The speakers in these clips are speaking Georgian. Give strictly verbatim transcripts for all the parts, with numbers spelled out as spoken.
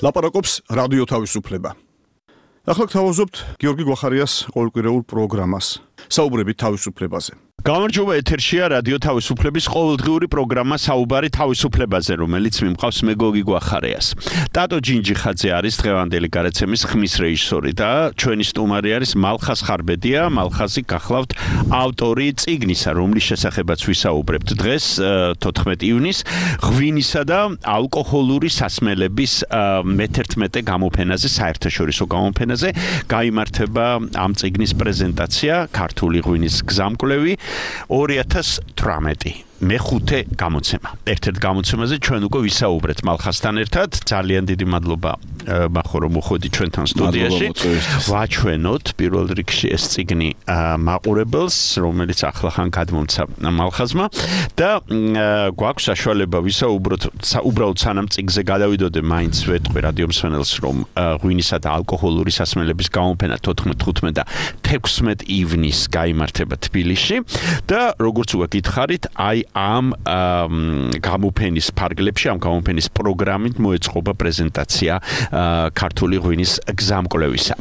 ლაპარაკობს რადიო თავისუფლება. ახლა გთავაზობთ გიორგი გვახარიას ყოველკვირეულ პროგრამას. საუბრებით თავისუფლებაზე. გამარჯობა, ეთერშია რადიო თავისუფლების ყოველდღიური პროგრამა საუბარი თავისუფლებაზე, რომელიც მიმყავს მე გიორგი გვახარიას. ტატო ჯინჯიხაძე არის დღევანდელი გარაცემის ხმის რეჟისორი და ჩვენი სტუმარი არის მალხაზ ხარბედია. მალხაზი გახლავთ ავტორი წიგნისა, რომლის შესახებაც ვისაუბრებთ დღეს, თოთხმეტი ივნისს, ღვინისა და ალკოჰოლური სასმელების მეთერთმეტე გამოფენაზე, საერთაშორისო გამოფენაზე გაიმართება ამ წიგნის პრეზენტაცია, ქართული ღვინის გზამკვლევი ორი ათას თვრამეტი. მეხუთე გამოცემა. ერთ-ერთ გამოცემაზე ჩვენ უკვე ვისაუბრეთ მალხაზთან ერთად. ძალიან დიდი მადლობა მახო რომ მოხვედი ჩვენთან სტუდიაში. ვაჩვენოთ პირველ რიგში ეს წიგნი მაყურებელს, რომელიც ახლახან გადმომცა მალხაზმა და გვაქვს საშუალება ვისაუბროთ უბრალოდ სანამ წიგნზე გადავიდოდე, მაინც ვეტყვი რადიო მსმენელს, რომ ღვინისა და ალკოჰოლური სასმელების გამოფენა თოთხმეტ, თხუთმეტ და თექვსმეტ ივნისს გაიმართება თბილისში და როგორც უკვე გითხარით, აი ამ გამოფენის ფარგლებში, ამ გამოფენის პროგრამით მოეწყობა პრეზენტაცია ქართული ღვინის გზამკვლევისა.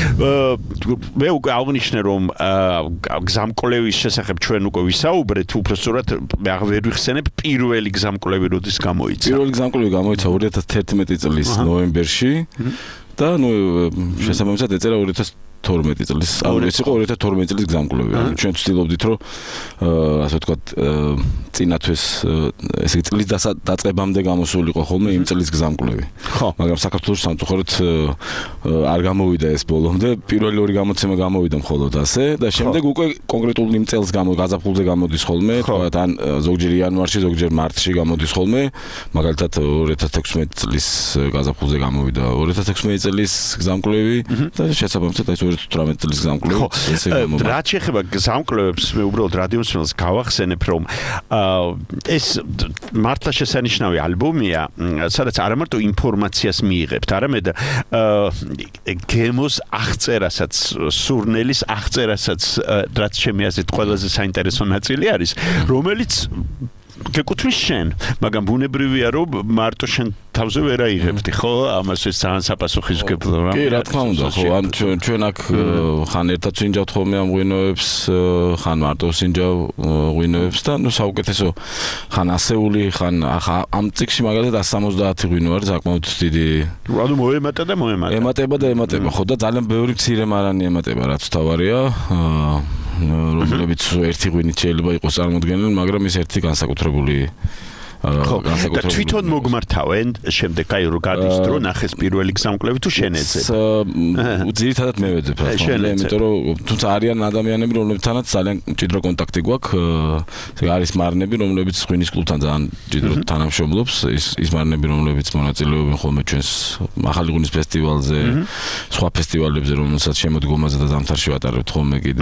მე უკვე აღნიშნე, რომ გზამკვლევის შესახებ ჩვენ უკვე ვისაუბრეთ, უფრო სწორად მე აღარ ვიხსენებ პირველი გზამკვლევი როდის გამოიცა. პირველი გზამკვლევი გამოიცა ორი ათას თერთმეტი წლის ნოემბერში და ნუ შესაბამისად ეწერა ორი ათას თორმეტი წლის. ეს იყო ორი ათას თორმეტი წლის გზამკვლევი. ჩვენ ვცდილობდით, რომ ასე ვთქვათ, წინათვეს ესე იგი წლის დაწყებამდე გამოსულიყო ხოლმე იმ წლის გზამკვლევი. მაგრამ საქართველოს სამწუხაროდ არ გამოვიდა ეს ბოლომდე. პირველი ორი გამოცემა გამოვიდა მხოლოდ ასე და შემდეგ უკვე კონკრეტულ იმ წელს გაზაფხულზე გამოდის ხოლმე, თქვათ ან ზოგჯერ იანვარში, ზოგჯერ მარტში გამოდის ხოლმე. მაგალითად ორი ათას თექვსმეტი წლის გაზაფხულზე გამოვიდა ორი ათას თექვსმეტი წლის გზამკვლევი და შესაბამისად ეს ორი ათას თვრამეტი წლის გზამკვლევი. რაც შეეხება გზამკვლევებს, მე უბრალოდ რადიო მსმენელს გავახსენებ, რომ ეს მართლა შესანიშნავი ალბომია, სადაც არა მარტო ინფორმაციას მიიღებთ, არამედ გემოს აღწერასაც, სურნელის აღწერასაც, რაც ჩემი აზრით ყველაზე საინტერესო ნაწილი არის, რომელიც გეკუთვნის შენ, მაგრამ ბუნებრივია, რომ მარტო შენ თავზე ვერ აიღებდი, ხო? ამას ეს ძალიან საპასუხისმგებლო რამე. კი, რა თქმა უნდა, ხო, ან ჩვენ აქ ხან ერთად ვინჯავთ ხოლმე ამ ღვინოებს, ხან მარტო ვინჯავ ღვინოებს და ნუ საუკეთესო ხან ასეული, ხან ამ წიგნში მაგალითად εκατს სამოცდაათი ღვინო არის, საკმაოდ დიდი. ანუ მოემატა და მოემატა. ემატება და ემატება, ხო, და ძალიან ბევრი მცირე მარანი ემატება, რაც თავარია. რომლებიც ერთი ღვინით შეიძლება იყოს წარმოდგენილი, მაგრამ ის ერთი განსაკუთრებული და თვითონ მოგმართავენ შემდეგ აი რო გადის დრო ნახეს პირველი გზამკვლევი თუ შენ ეძებ? ძირითადად მე ვეძებ, რა თქმა უნდა, იმიტომ რომ თუმცა არიან ადამიანები, რომლებთანაც ძალიან მჭიდრო კონტაქტი გვაქვს. არის მარნები, რომლებიც ღვინის კლუბთან ძალიან მჭიდრო თანამშრომლობს, ის ის მარნები, რომლებიც მონაწილეობენ ხოლმე ჩვენს ახალი ღვინის ფესტივალზე, სხვა ფესტივალებზე, რომელსაც შემოდგომაზე და ზამთარში ვატარებთ ხოლმე კიდე.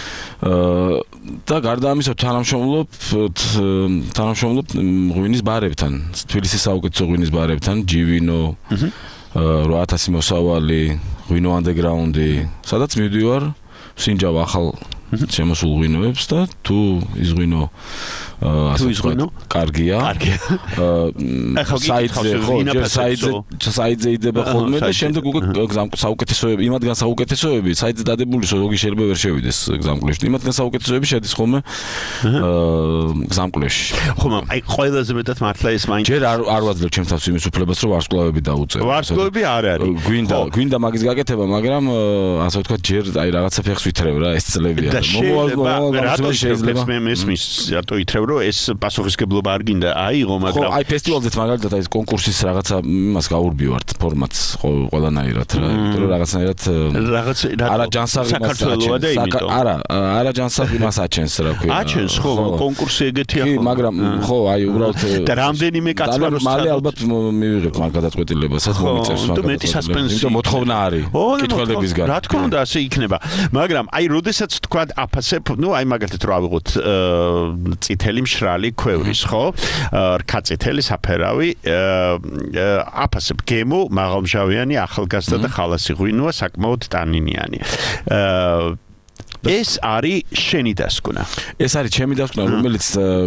და გარდა ამისა თანამშრომლობ თანამშრომლობ ღვინის ბარებთან, თბილისის საუკეთესო ღვინის ბარებთან, ჯივინო, რვა ათასი მოსავალი, ღვინო ანდეგრაუნდი, სადაც მივდივარ, ვსინჯავ ახალ შემოსულ ღვინოებს და თუ ის ღვინო ასე ვთქვათ, კარგია. კარგია. საიტზე ხო, საიტზე საიტზე იდება ხოლმე და შემდეგ უკვე საუკეთესოები, იმათგან საუკეთესოები საიტზე დადებული ზოგი შეიძლება ვერ შევიდეს გზამკვლევში. იმათგან საუკეთესოები შედის ხოლმე გზამკვლევში. ხო, მაგრამ აი ყველაზე მეტად მართლა ეს მაინც ჯერ არ არ ვაძლევ ჩემს თავს იმის უფლებას, რომ ვარსკვლავები დაუწევ. ვარსკვლავები არ არის. გვინდა, გვინდა მაგის გაკეთება, მაგრამ ასე ვთქვათ, ჯერ აი რაღაცა ფეხს ვითრევ რა, ეს წლებია. მოვალ შეიძლება მე მესმის რატო ითრევ, რომ ეს პასუხისმგებლობა არ გინდა აიღო, მაგრამ ხო, აი ფესტივალზეც მაგალითად აი კონკურსის რაღაცა იმას გაურბივართ ფორმატს ყველანაირად რა, იმიტომ რომ რაღაცნაირად რაღაც არა ჯანსაღი საქართველოა და იმიტომ არა არა ჯანსაღი მას აჩენს რა ქვია. აჩენს ხო, კონკურსი ეგეთია ხო. კი, მაგრამ ხო, აი უბრალოდ და რამდენიმე კაცმა რო მალე ალბათ მივიღებთ მაგ გადაწყვეტილებასაც მომიწევს მაგალითად. და მეტი სასპენსი. იმიტომ მოთხოვნა არის კითხველებისგან. რა თქმა უნდა, ასე იქნება. მაგრამ აი როდესაც თქვა აფასებ, ნუ აი მაგალითად რო ავიღოთ წითელი მშრალი ქვევრის, ხო? რქაწითელი საფერავი, აფასებ გემო, მაღალმჟავიანი, ახალგაზრდა და ხალასი ღვინოა, საკმაოდ ტანინიანი. ეს არის შენი დასკვნა. ეს არის ჩემი დასკვნა, რომელიც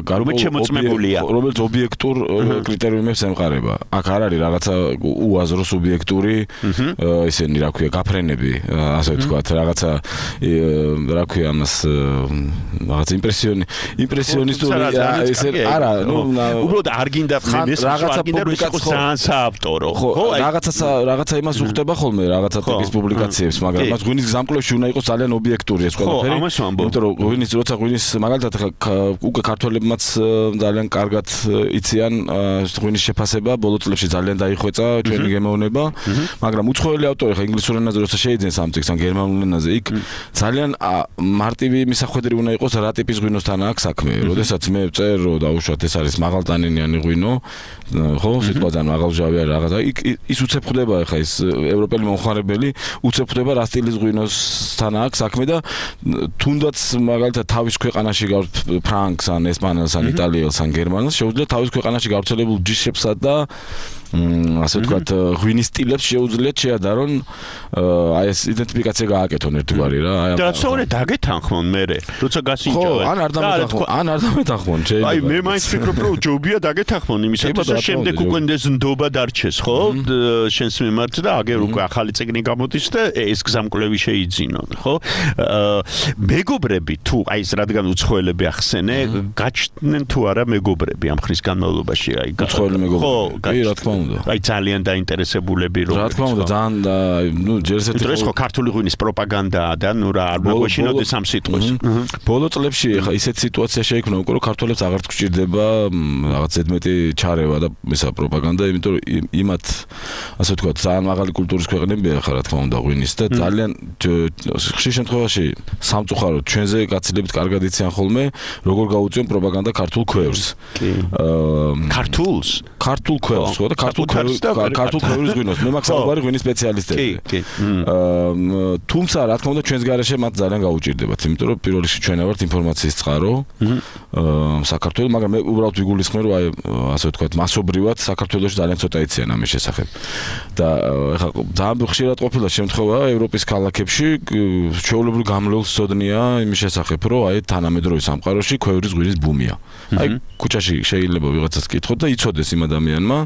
რომელიც ობიექტურ კრიტერიუმებს ემყარება. აქ არ არის რაღაცა უაზრო სუბიექტური ისინი რა ქვია, გაფრენები, ასე ვთქვათ, რაღაცა რა ქვია ამას რაღაც იმპრესიონი იმპრესიონისტური ესე არა, ნუ უბრალოდ არ გინდა ხმის რაღაცა პუბლიკაცია საავტორო. ხო, რაღაცა რაღაცა იმას უხდება ხოლმე, რაღაცა ტიპის პუბლიკაციებს, მაგრამ მას ღვინის გზამკვლევში უნდა იყოს ძალიან ობიექტური ეს ყველაფერი. იმიტომ რომ ღვინის როცა ღვინის მაგალითად უკვე ქართველებმაც ძალიან კარგად იციან ღვინის შეფასება, ბოლო წლებში ძალიან დაიხვეწა ჩვენი გემოვნება, მაგრამ უცხოელი ავტორი ხა ინგლისურ ენაზე როცა შეიძენს ამ ტექსტს ან გერმანულ ენაზე, იქ ძალიან მარტივი მისახვედრი უნდა იყოს რა ტიპის ღვინოსთან აქვს საქმე. როდესაც მე ვწერ რომ დაუშვათ ეს არის მაღალტანინიანი ღვინო, ხო, სიტყვაზე მაღალჟავი არა რაღაცა, იქ ის უცებ ხვდება ხა ეს ევროპელი მომხმარებელი უცებ ხვდება რა სტილის ღვინოსთან აქვს საქმე და თუნდაც მაგალითად თავის ქვეყანაში გავთ ფრანკს ან ესპანელს ან იტალიელს ან გერმანელს შეუძლია თავის ქვეყანაში გავრცელებულ ჯიშებსა და ასე ვთქვათ ღვინის სტილებს შეუძლიათ შეადარონ აი ეს იდენტიფიკაცია გააკეთონ ერთგვარი რა აი და სწორედ დაგეთანხმონ მე როცა გასინჯავენ ან არ დამეთანხმონ ან არ დამეთანხმონ შეიძლება აი მე მაინც ვფიქრობ რომ ჯობია დაგეთანხმონ იმისათვის რომ შემდეგ უკვე ეს ნდობა დარჩეს ხო შენს მიმართ და აგერ უკვე ახალი წიგნი გამოდის და ეს გზამკვლევი შეიძინონ ხო მეგობრები თუ აი ეს რადგან უცხოელები ახსენე გაჩნდნენ თუ არა მეგობრები ამ ხნის განმავლობაში აი უცხოელი მეგობრები კი რა თქმა აი ძალიან დაინტერესებულები რომ რა თქმა უნდა ძალიან ნუ ჯერ ესეთი ეს ხო ქართული ღვინის პროპაგანდაა და ნუ რა არ მოგვეშინოდეს ამ სიტყვის ბოლო წლებში ხა ისეთ სიტუაცია შეიქმნა უკვე რომ ქართველებს აღარ გჭირდება რაღაც ზედმეტი ჩარევა და ისა პროპაგანდა იმიტომ რომ იმათ ასე ვთქვათ ძალიან მაღალი კულტურის ქვეყნებია ხა რა თქმა უნდა ღვინის და ძალიან ხშირ შემთხვევაში სამწუხაროდ ჩვენზე გაცილებით კარგად იციან ხოლმე როგორ გაუწიონ პროპაგანდა ქართულ ქვევრს ქართულს ქართულ ქვევრს ხო და ქართულ ქართულ ქვევრს ღვინოს მე მაქვს საუბარი ღვინის სპეციალისტები კი კი თუმცა რა თქმა უნდა ჩვენს გარეშე მათ ძალიან გაუჭირდებათ იმიტომ რომ პირველ რიგში ჩვენ ვართ ინფორმაციის წყარო საქართველოს მაგრამ მე უბრალოდ ვიგულისხმე რომ აი ასე ვთქვათ მასობრივად საქართველოში ძალიან ცოტა იციან ამის შესახებ და ეხლა ძალიან ხშირად ყოფილა შემთხვევა ევროპის ქალაქებში ჩვეულებრივ გამლეულს ცოდნია იმის შესახებ რომ აი თანამედროვე სამყაროში ქვევრის ღვინის ბუმია აი ქუჩაში შეიძლება ვიღაცას კითხოთ და იცოდეს იმ ადამიანმა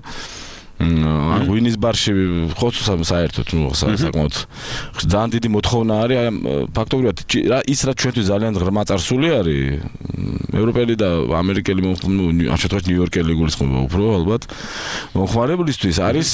ან ღვინის ბარში ხო საერთოდ ნუ საკმაოდ ძალიან დიდი მოთხოვნა არის აი ფაქტობრივად ის რაც ჩვენთვის ძალიან ღრმა წარსული არის ევროპელი და ამერიკელი ნუ ამ შემთხვევაში ნიუ-იორკელი გულისხმობა უფრო ალბათ მომხმარებლისთვის არის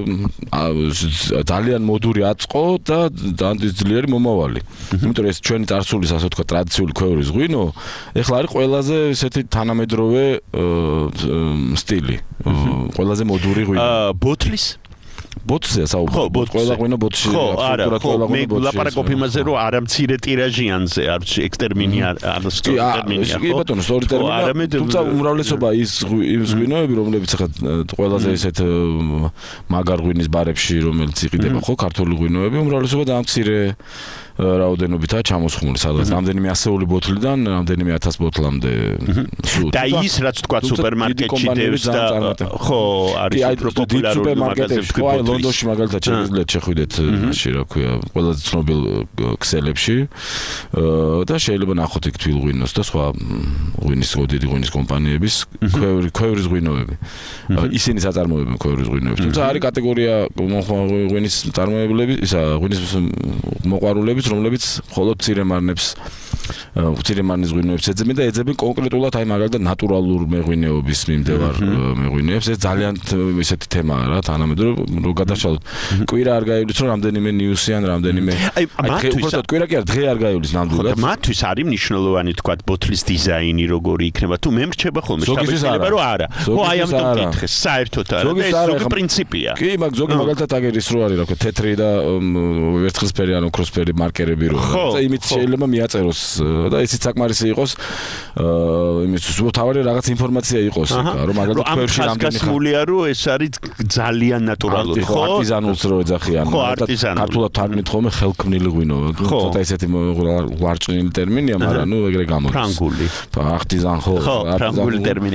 ძალიან მოდური აწყო და ძალიან ძლიერი მომავალი იმიტომ რომ ეს ჩვენი წარსულის ასე ვთქვათ ტრადიციული ქვევრის ღვინო ეხლა არის ყველაზე ესეთი თანამედროვე სტილი ყველაზე მოდური ღვინო ბოთლის ბოთლია საუბარი ყველა ღვინო ბოთლში ხო არა ხო მე ლაპარაკობ იმაზე რომ არა მცირე ტირაჟიანზე არ ექსტერმინი არ ტერმინია ხო კი ბატონო სწორი ტერმინია თუმცა უმრავლესობა ის ის ღვინოები რომლებიც ახლა ყველაზე ესეთ მაგარ ღვინის ბარებში რომელიც იყიდება ხო ქართული ღვინოები უმრავლესობა და მცირე რაოდენობითაა ჩამოსხმული სადღაც რამდენიმე ასეული ბოთლიდან რამდენიმე ათას ბოთლამდე და ის რაც თქვა სუპერმარკეტში დევს და ხო არის უფრო პოპულარული მაგაზინებში ხო აი ლონდონში მაგალითად შეიძლება შეხვიდეთ მაშინ რა ქვია ყველაზე ცნობილ ქსელებში და შეიძლება ნახოთ იქ თვილღვინოს და სხვა ღვინის დიდი ღვინის კომპანიების ქვევრის ღვინოები ისინი საწარმოებენ ქვევრის ღვინოებს თუმცა არის კატეგორია ღვინის მწარმოებლები ისა ღვინის მოყვარულები რომლებიც მხოლოდ ცირემარნებს ცირემარნის ღვინოებს ეძებენ და ეძებენ კონკრეტულად აი მაგალითად ნატურალურ მეღვინეობის მიმდევარ მეღვინეებს ეს ძალიან ისეთი თემაა რა თანამედროვე რომ გადაშალოთ კვირა არ გაივლის რომ რამდენიმე ნიუსი ან რამდენიმე აი მათთვის კვირა კი არ დღე არ გაივლის ნამდვილად ხო მათთვის არის მნიშვნელოვანი თქვა ბოთლის დიზაინი როგორი იქნება თუ მე მრჩება ხოლმე შტაბეცება რომ არა ხო აი ამიტომ მკითხე საერთოდ არა ეს ზოგი პრინციპია კი მაგ ზოგი მაგალითად აგერის რო არის რა ქვია თეთრი და ვერცხლისფერი ან ოქროსფერი მარკერები რო და იმით შეიძლება მიაწეროს და ისიც საკმარისი იყოს იმისთვის რომ თავი რაღაც ინფორმაცია იყოს რომ მაგალითად ქვევში რამდენი ხანი რომ ეს არის ძალიან ნატურალური ხო არტიზანულს რო ეძახიან ქართულად თარგმნით ხოლმე ხელქმნილი ღვინო ცოტა ესეთი ვარჭნილი ტერმინია მაგრამ ნუ ეგრე გამოდის ფრანგული არტიზან ხო ფრანგული ტერმინია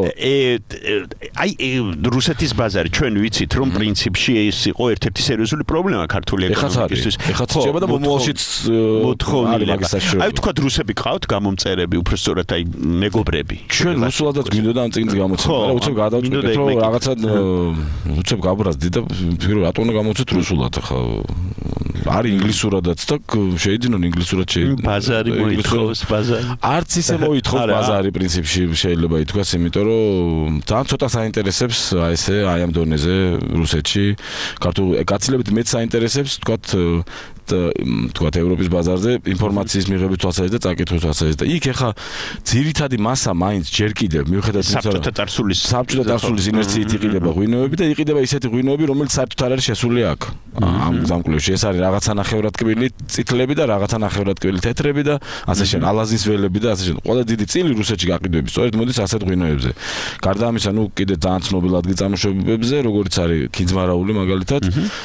აი რუსეთის ბაზარი ჩვენ ვიცით რომ პრინციპში ეს იყო ერთ-ერთი სერიოზული პრობლემა ქართული ეკონომიკისთვის ეხაც შეიძლება და მომავალშიც მოთხოვნილი აი თქვა რუსები ყავთ გამომწერები უბრალოდ აი მეგობრები ჩვენ რუსულადაც გვინდოდა ამ წიგნის გამოცემა მაგრამ უცებ გადავწყვეტეთ რომ რაღაცა უცებ გაბრაზდი და ფიქრობ რატომ უნდა გამოცეთ რუსულად ახლა არის ინგლისურადაც და შეიძინონ ინგლისურად შეიძლება ბაზარი მოითხოვს ბაზარი არც ისე მოითხოვს ბაზარი პრინციპში შეიძლება ითქვას იმიტომ რომ ძალიან ცოტა საინტერესებს აი ესე აი ამ დონეზე რუსეთში ქართულ გაცილებით მეც საინტერესებს თქვათ თქვათ ევროპის ბაზარზე ინფორმაციის მიღების თვალსაზრისით და წაკითხვის თვალსაზრისით და იქ ახლა ძირითადი მასა მაინც ჯერ კიდევ მიუხედავად იმისა საბჭოთა წარსულის საბჭოთა წარსულის ინერციით იყიდება ღვინოები და იყიდება ისეთი ღვინოები რომელიც საერთოდ არ არის შესული აქ ამ გზამკვლევში ეს არის რაღაცა ნახევრად კბილი წითლები და რაღაცა ნახევრად კბილი თეთრები და ასე შენ ალაზის ველები და ასე შენ ყველა დიდი წილი რუსეთში გაყიდვები სწორედ მოდის ასეთ ღვინოებზე გარდა ამისა ნუ კიდე ძალიან ცნობილ ადგილწამოშვებებზე როგორც არის ქინძმარაული მაგალითად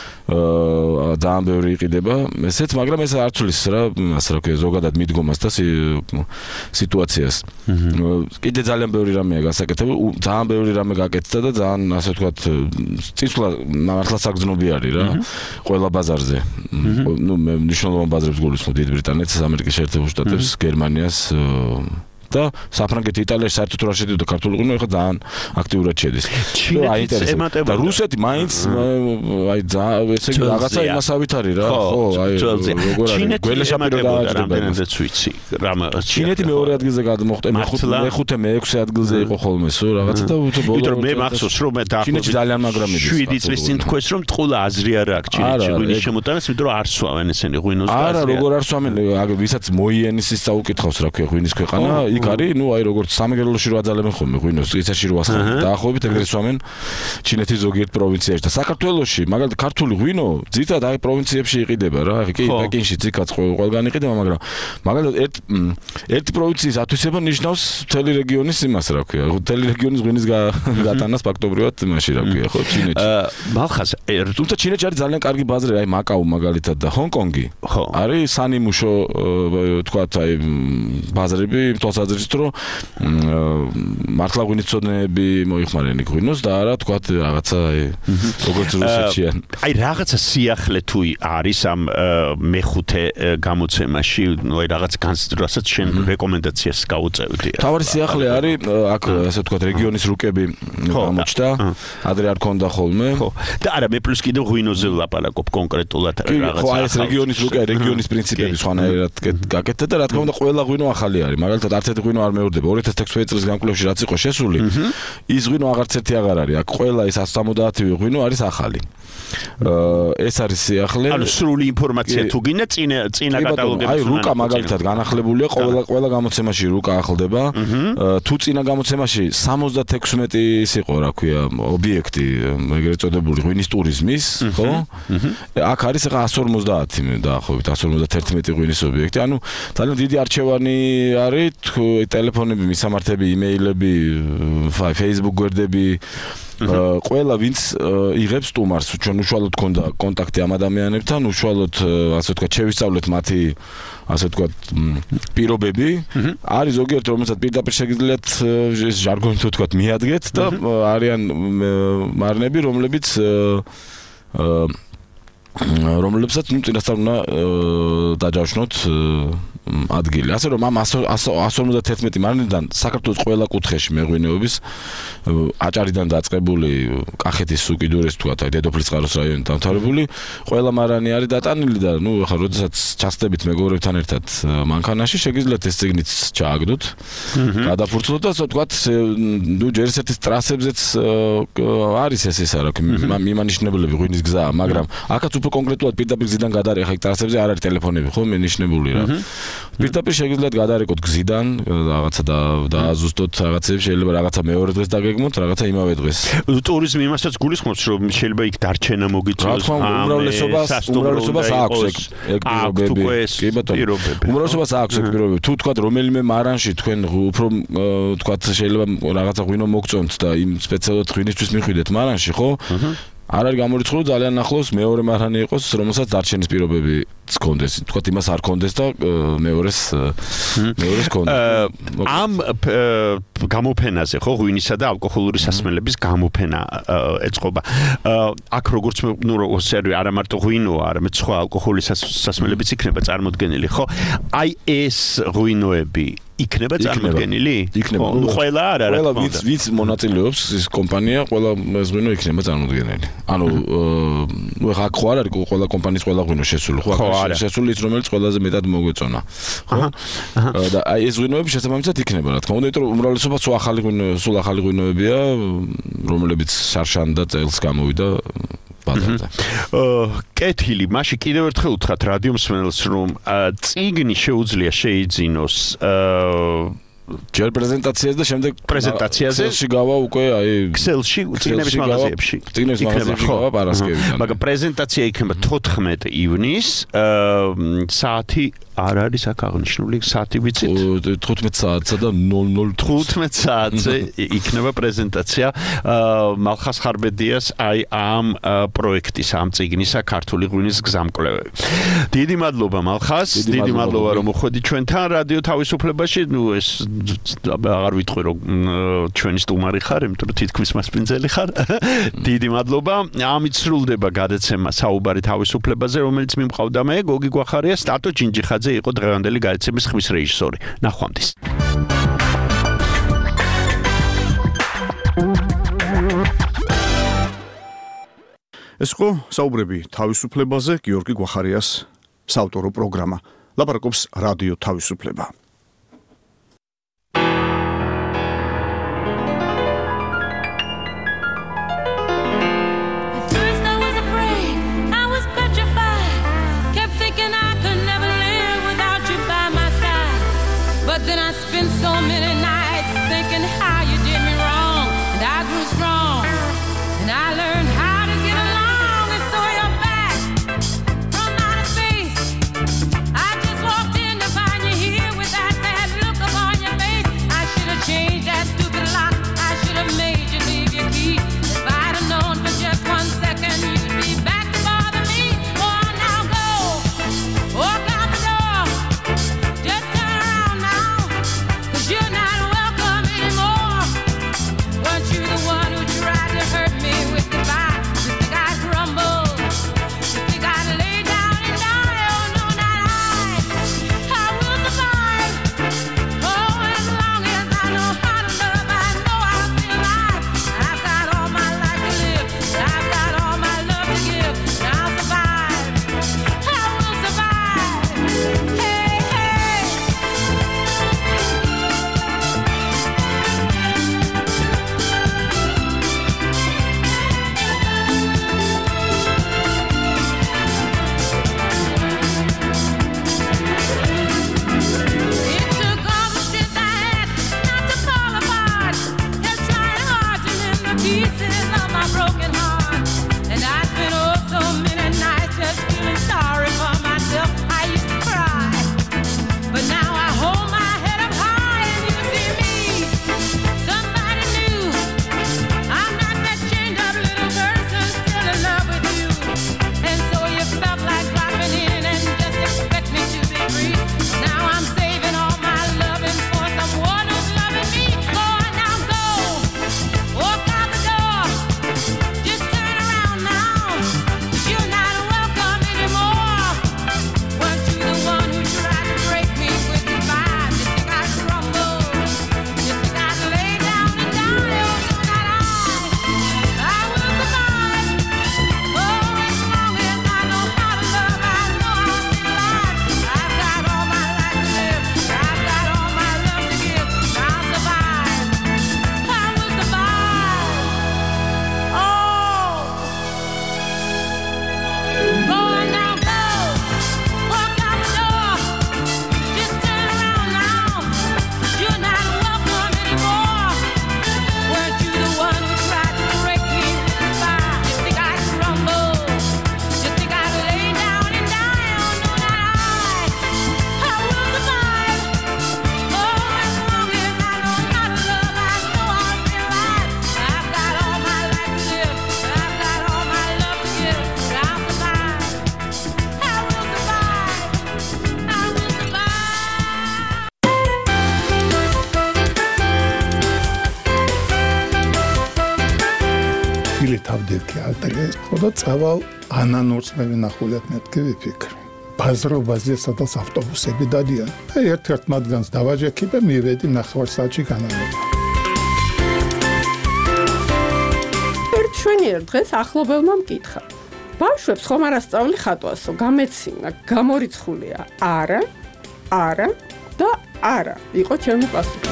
აა ძალიან ბევრი იყიდება ესეც მაგრამ ეს არ ცulis რა ასე რა ქვია ზოგადად მიდგომას და სიტუაციას კიდე ძალიან ბევრი რამეა გასაკეთებული ძალიან ბევრი რამე გაკეთდა და ძალიან ასე ვთქვათ წიწვლა მართლა საგრძნობი არის რა ყველა ბაზარზე ნუ მე მნიშვნელოვან ბაზრებს გულისხმობ დიდ ბრიტანეთს ამერიკის შეერთებულ შტატებს გერმანიას და საფრანგეთი იტალიაში საერთოდ რა შედიოდა ქართული ღვინო ეხლა ძალიან აქტიურად შედის. და რუსეთი მაინც აი ესე რაღაცა იმასავით არის რა. ხო, აი როგორ არის გველეშაპირო რამდენადაც ვიცი. რამ ჩინეთი მეორე ადგილზე გადმოხდა, მეხუთე მეექვსე ადგილზე იყო ხოლმე სულ რაღაცა და უცებ ბოლო. მე მახსოვს რომ მე დაახლოებით ჩინეთი ძალიან მაგრა მიდის. შვიდი წლის წინ თქვეს რომ ტყულა აზრი არ აქვს ჩინეთში ღვინის შემოტანას, იმიტომ რომ არ სვავენ ესენი ღვინოს და არა, როგორ არ სვამენ, ვისაც მოიენის ის წაუკითხავს რა ქვია ღვინის ქვეყანა, იქ არის, ნუ აი როგორც სამეგრელოში რო აძალებენ ხოლმე ღვინოს, წიცაში რო ასხამენ, დაახლოებით ეგრე სვამენ ჩინეთის ზოგიერთ პროვინციაში და საქართველოში, მაგალითად ქართული ღვინო ძირითადად აი პროვინციებში იყიდება რა, კი, პეკინში ციკაც ყველგან იყიდება, მაგრამ მაგალითად ერთ ერთი პროვინციის ათვისება ნიშნავს მთელი რეგიონის იმას რა ქვია, მთელი რეგიონის ღვინის გატანას ფაქტობრივად იმაში რა ქვია, ხო, ჩინეთში. მალხაზ, თუმცა ჩინეთში არის ძალიან კარგი ბაზრი, აი მაკაო მაგალითად და ჰონკონგი. არის სანიმუშო თქვათ აი ბაზრები თვალსაზრისით რომ მართლა ღვინის მცოდნეები მოიხმარენ ღვინოს და არა თქვათ რაღაცა აი როგორც რუსეთში აი რაღაცა სიახლე თუ არის ამ მეხუთე გამოცემაში აი რაღაც განსდრასაც შენ რეკომენდაციას გაუწევდი თავარი სიახლე არის აქ ასე თქვათ რეგიონის რუკები გამოჩნდა ადრე არ ქონდა ხოლმე ხო და არა მე პლუს კიდევ ღვინოზე ვლაპარაკობ კონკრეტულად რაღაცა ხო აი ეს რეგიონის რუკა რეგიონის პრინციპები სხვანაირად გაკეთდა და რა თქმა უნდა ყველა ღვინო ახალი არის მაგალითად არც ერთი ღვინო არ მეორდება ორი ათას თექვსმეტი წლის განკვლევში რაც იყო შესული ის ღვინო აღარც ერთი აღარ არის აქ ყველა ის εκατო სამოცდაათი ღვინო არის ახალი ეს არის სიახლე ანუ სრული ინფორმაცია თუ გინდა წინა წინა კატალოგებში აი რუკა მაგალითად განახლებულია ყველა ყველა გამოცემაში რუკა ახლდება თუ წინა გამოცემაში სამოცდათექვსმეტი ის იყო რა ქვია ობიექტი ეგრეთ წოდებული ღვინის ტურიზმის ხო აქ არის ახლა εκατო ორმოცდაათი დაახლოებით εκατო ორმოცდაერთმეტი ღვინის ობიექტი ანუ ძალიან დიდი არჩევანი არის ტელეფონები მისამართები იმეილები Facebook გვერდები ყველა ვინც იღებს სტუმარს ჩვენ უშუალოდ ქონდა კონტაქტი ამ ადამიანებთან უშუალოდ ასე ვთქვათ შევისწავლეთ მათი ასე ვთქვათ პირობები არის ზოგიერთ რომელსაც პირდაპირ შეგიძლიათ ეს ჟარგონით ვთქვათ მიადგეთ და არიან მარნები რომლებიც რომლებსაც ნუ წინასწარ უნდა დაჯავშნოთ ადგილი. ასე რომ ამ εκατო ორმოცდათერთმეტი მარნიდან საქართველოს ყველა კუთხეში მეღვინეობის აჭარიდან დაწყებული კახეთის უკიდურეს თქვა და დედოფლის წყაროს რაიონი დამთავრებული ყველა მარანი არის დატანილი და ნუ ახლა როდესაც ჩასწდებით მეგობრებთან ერთად მანქანაში შეგიძლიათ ეს ციგნიც ჩააგდოთ. გადაფურცლოთ და ასე თქვა ნუ ჯერ ესეთის ტრასებზეც არის ეს ისა რა მიმანიშნებლები ღვინის გზაა, მაგრამ აქაც უფრო კონკრეტულად პირდაპირ გზიდან გადარიხ ეგ ტრასებზე არ არის ტელეფონები ხო მინიშნებული რა. პირდაპირ შეგიძლიათ გადარეკოთ გზიდან რაღაცა და დააზუსტოთ რაღაცებს, შეიძლება რაღაცა მეორე დღეს დაგეგმოთ, რაღაცა იმავე დღეს. ტურიზმი იმასაც გულისხმობს, რომ შეიძლება იქ დარჩენა მოგიწევს. უმრავლესობას უმრავლესობას აქვს ეგ პირობები. კი ბატონო. უმრავლესობას აქვს ეგ პირობები. თუ თქვა რომელიმე მარანში თქვენ უფრო თქვა შეიძლება რაღაცა ღვინო მოგწონთ და იმ სპეციალურად ღვინისთვის მიხვიდეთ მარანში, ხო? არ არის გამორიცხული ძალიან ახლოს მეორე მარანი იყოს, რომელსაც დარჩენის პირობებიც გქონდეს. თქვათ იმას არ გქონდეს და მეორეს მეორეს გქონდეს. ამ გამოფენაზე ხო ღვინისა და ალკოჰოლური სასმელების გამოფენა ეწყობა. აქ როგორც ნუ სერვი არა მარტო ღვინოა, არამედ სხვა ალკოჰოლური სასმელებიც იქნება წარმოდგენილი, ხო? აი ეს ღვინოები იქნება წარმოდგენილი? იქნება. ნუ ყველა არა რა. ყველა ვიც ვიც მონაწილეობს ის კომპანია, ყველა ეს ღვინო იქნება წარმოდგენილი. ანუ ნუ ახლა ხო არ არის ყველა კომპანიის ყველა ღვინო შესული, ხო? ახლა შესული ის რომელიც ყველაზე მეტად მოგვეწონა. ხო? და აი ეს ღვინოები შესაბამისად იქნება რა თქმა უნდა, იმიტომ რომ უმრავლესობა სულ ახალი ღვინო, სულ ახალი ღვინოებია, რომლებიც შარშან და წელს გამოვიდა ბაზარზე. აა კეთილი, მაშინ კიდევ ერთხელ უთხრათ რადიო მსმენელს, რომ წიგნი შეუძლია შეიძინოს აა ჯერ პრეზენტაციაზე და შემდეგ პრეზენტაციაზე Excel-ში გავა უკვე აი Excel-ში წიგნების მაღაზიებში. წიგნების მაღაზიებში გავა პარასკევიდან. მაგრამ პრეზენტაცია იქნება თოთხმეტ ივნისს, საათი არ არის აქ აღნიშნული, საათი ვიცით? თხუთმეტ საათსა და ნულ ნულ თხუთმეტ საათზე იქნება პრეზენტაცია მალხას ხარბედიას აი ამ პროექტის, ამ წიგნისა ქართული ღვინის გზამკვლევები. დიდი მადლობა მალხას, დიდი მადლობა რომ მოხვედი ჩვენთან რადიო თავისუფლებაში, ნუ ეს აღარ ვიტყვი რომ ჩვენი სტუმარი ხარ, იმიტომ რომ თითქმის მასპინძელი ხარ. დიდი მადლობა. ამით სრულდება გადაცემა საუბარი თავისუფლებაზე, რომელიც მიმყავდა მე, გოგი გვახარია, სტატო ჯინჯიხაძე იყო დღევანდელი გადაცემის ხმის რეჟისორი. ნახვამდის. ეს იყო საუბრები თავისუფლებაზე, გიორგი გვახარიას საავტორო პროგრამა. ლაპარაკობს რადიო თავისუფლება. Door ყოფილი თავდირქი ალტერი ხოდა წავალ ანანურსნები ნახულეთ მეთქი ვიფიქრე ბაზრობაზე სადაც ავტობუსები დადიან და ერთ-ერთ მათგანს დავაჯექი და მივედი ნახევარსაათში განავრება ერთ შვენიერ დღეს ახლობელმა მკითხა ბავშვებს ხომ არ ასწავლი ხატვასო გამეცინა გამორიცხულია არა არა და არა იყო ჩემი პასუხი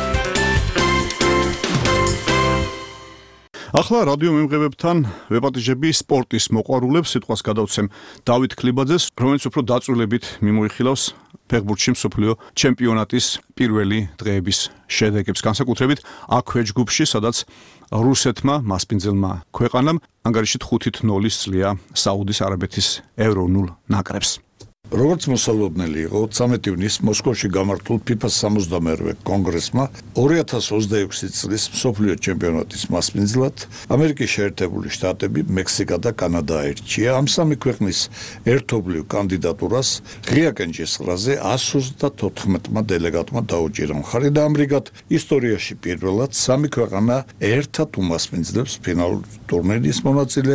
ახლა რადიო მიმღებებთან ვეპატიჟები სპორტის მოყვარულებს სიტყვას გადავცემ დავით ქლიბაძეს, რომელიც უფრო დაწვრილებით მიმოიხილავს ფეხბურთში მსოფლიო ჩემპიონატის პირველი დღეების შედეგებს, განსაკუთრებით აქვე ჯგუფში, სადაც რუსეთმა მასპინძელმა ქვეყანამ ანგარიშით ხუთი ნული სძლია საუდის არაბეთის ევრონულ ნაკრებს. როგორც მოსალოდნელი იყო ცამეტი ივნის მოსკოვში გამართულ ფიფას სამოცდამეერთე კონგრესმა ორი ათას ოცდაექვსი წლის მსოფლიო ჩემპიონატის მასპინძლად ამერიკის შეერთებული შტატები, მექსიკა და კანადა აირჩია. ამ სამი ქვეყნის ერთობლივ კანდიდატურას ღია კენჭისყრაზე εκατს ოცდათოთხმეტმა დელეგატმა დაუჭირა მხარი და ამრიგად ისტორიაში პირველად სამი ქვეყანა ერთად უმასპინძლებს ფინალურ ტურნირის მონაწილე